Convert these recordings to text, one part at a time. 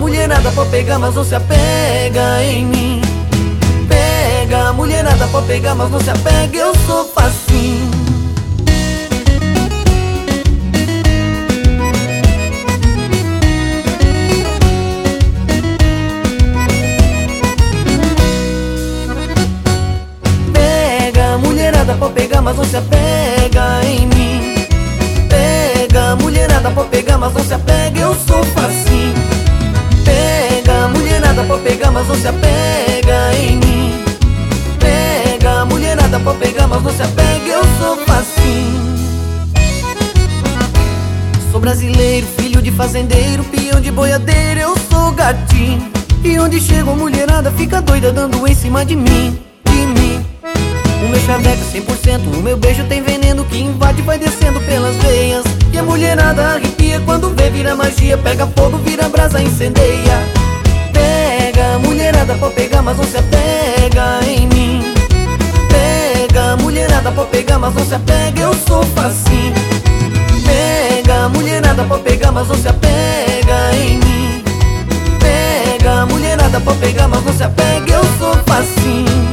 mulherada pode pegar, mas não se apega em mim. Pega, mulherada pode pegar, mas não se apega, eu sou facinho. Pega, mulherada pode pegar, mas não se apega em mim. Pega, mulherada pode pegar, mas não se apega, eu sou facinho. Pega, mulherada pode pegar, mas não se apega em mim. Pega, mulherada pode pegar, mas não se apega, eu sou facinho. Sou brasileiro, filho de fazendeiro, peão de boiadeiro, eu sou gatinho. E onde chego a mulherada fica doida dando em cima de mim, de mim. O meu chaveco 100%, o meu beijo tem veneno que invade e vai descendo pelas veias. E a mulherada arrepia quando vê, vira magia, pega fogo, vira brasa, incendeia. Pega, mulherada pode pegar, mas não se apega em mim. Pega, mulherada pode pegar, mas não se apega, eu sou facinho. Pega, mulherada pode pegar, mas não se apega em mim. Pega, mulherada pode pegar, mas não se apega, eu sou facinho.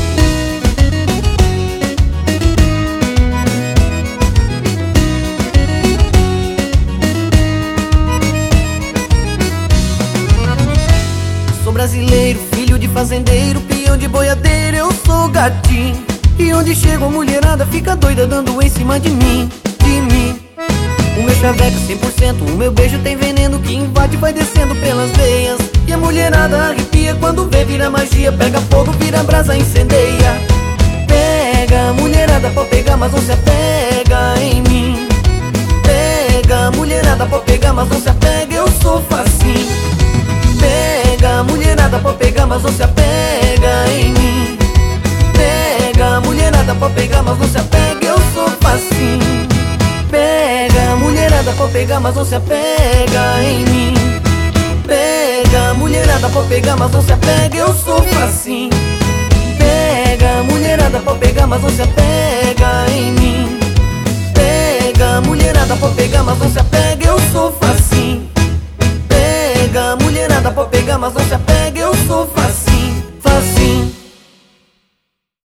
Sou brasileiro, filho de fazendeiro, peão de boiadeiro, eu sou gatinho. E onde chego a mulherada fica doida dando em cima de mim, de mim. O meu chaveco 100%, o meu beijo tem veneno que invade e vai descendo pelas veias. E a mulherada arrepia quando vê, vira magia, pega fogo, vira brasa, incendeia. Pega, mulherada pode pegar, mas não se apega em mim. Pega, mulherada pode pegar, mas não se apega, eu sou facinho. Pega, mulherada pode pegar, mas não se apega em mim. Pega, mulherada pode pegar, mas não se apega, eu sou facinho. Pega, mulherada pode pegar, mas não se apega em mim. Pega, mulherada pode pegar, mas não se apega, eu sou facinho. Pega, mulherada pode pegar, mas não se apega em mim. Pega, mulherada pode pegar, mas não se apega, eu sou facinho. Pega, mulherada pode pegar, mas não se apega.